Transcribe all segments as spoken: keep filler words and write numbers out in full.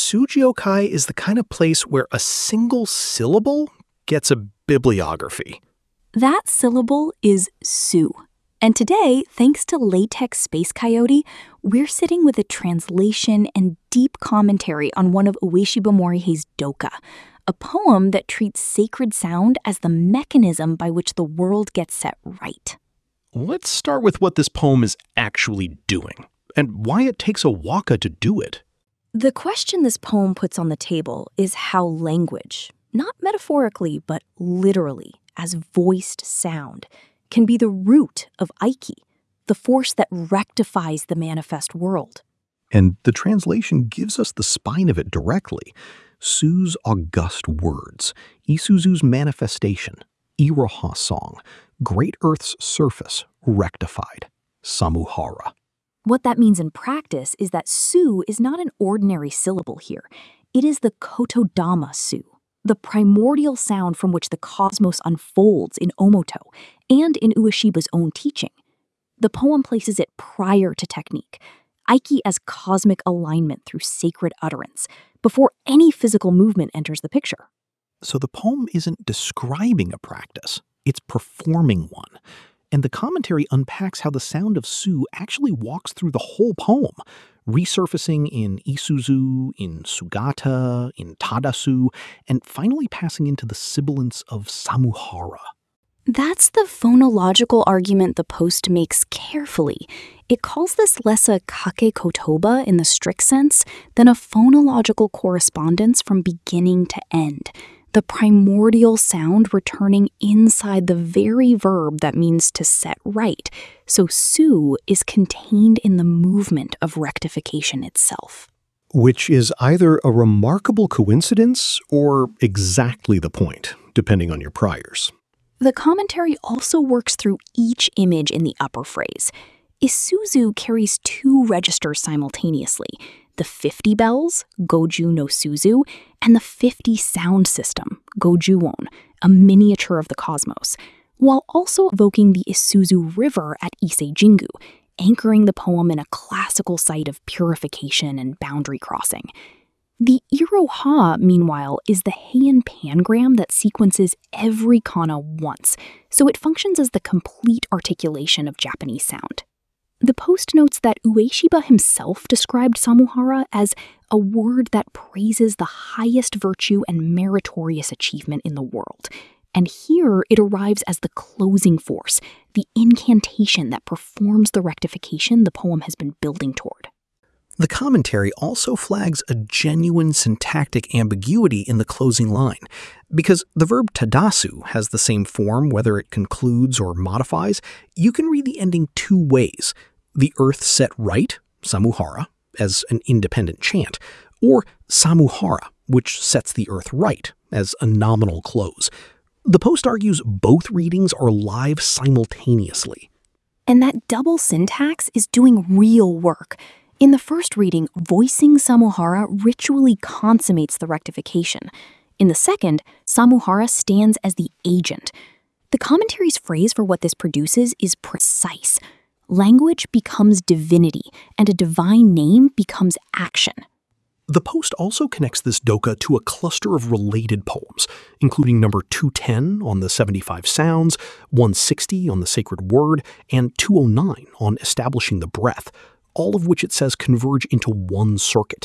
Sujiokai is the kind of place where a single syllable gets a bibliography. That syllable is su. And today, thanks to Latex Space Coyote, we're sitting with a translation and deep commentary on one of Ueshiba Morihei's Doka, a poem that treats sacred sound as the mechanism by which the world gets set right. Let's start with what this poem is actually doing, and why it takes a waka to do it. The question this poem puts on the table is how language, not metaphorically but literally, as voiced sound, can be the root of Aiki, the force that rectifies the manifest world. And the translation gives us the spine of it directly. Su's august words, Isuzu's manifestation, Iroha song, Great Earth's surface rectified, Samuhara. What that means in practice is that su is not an ordinary syllable here. It is the kotodama su, the primordial sound from which the cosmos unfolds in Omoto and in Ueshiba's own teaching. The poem places it prior to technique, Aiki as cosmic alignment through sacred utterance, before any physical movement enters the picture. So the poem isn't describing a practice, it's performing one. And the commentary unpacks how the sound of su actually walks through the whole poem, resurfacing in Isuzu, in Sugata, in Tadasu, and finally passing into the sibilance of Samuhara. That's the phonological argument the Post makes carefully. It calls this less a kake kotoba in the strict sense than a phonological correspondence from beginning to end, the primordial sound returning inside the very verb that means to set right. So su is contained in the movement of rectification itself. Which is either a remarkable coincidence or exactly the point, depending on your priors. The commentary also works through each image in the upper phrase. Isuzu carries two registers simultaneously, the fifty bells, Goju no Suzu, and the fifty sound system, Gojuon, a miniature of the cosmos, while also evoking the Isuzu River at Ise Jingu, anchoring the poem in a classical site of purification and boundary crossing. The Iroha, meanwhile, is the Heian pangram that sequences every kana once, so it functions as the complete articulation of Japanese sound. The Post notes that Ueshiba himself described Samuhara as a word that praises the highest virtue and meritorious achievement in the world. And here it arrives as the closing force, the incantation that performs the rectification the poem has been building toward. The commentary also flags a genuine syntactic ambiguity in the closing line, because the verb tadasu has the same form whether it concludes or modifies. You can read the ending two ways: the earth set right, Samuhara, as an independent chant, or Samuhara, which sets the earth right, as a nominal close. The Post argues both readings are live simultaneously. And that double syntax is doing real work. In the first reading, voicing Samuhara ritually consummates the rectification. In the second, Samuhara stands as the agent. The commentary's phrase for what this produces is precise. Language becomes divinity, and a divine name becomes action. The Post also connects this doka to a cluster of related poems, including number two ten on the seventy-five sounds, one sixty on the sacred word, and two oh nine on establishing the breath, all of which it says converge into one circuit.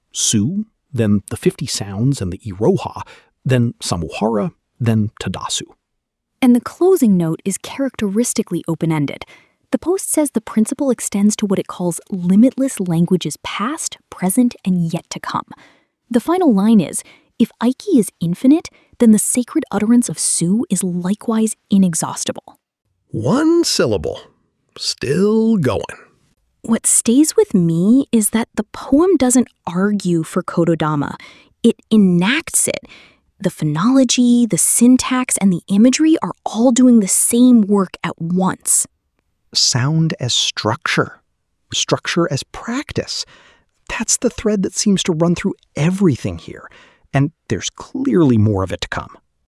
Su, then the fifty sounds and the Iroha, then Samuhara, then Tadasu. And the closing note is characteristically open-ended. The Post says the principle extends to what it calls limitless languages past, present, and yet to come. The final line is, if Aiki is infinite, then the sacred utterance of Su is likewise inexhaustible. One syllable. Still going. What stays with me is that the poem doesn't argue for Kotodama. It enacts it. The phonology, the syntax, and the imagery are all doing the same work at once. Sound as structure. Structure as practice. That's the thread that seems to run through everything here. And there's clearly more of it to come.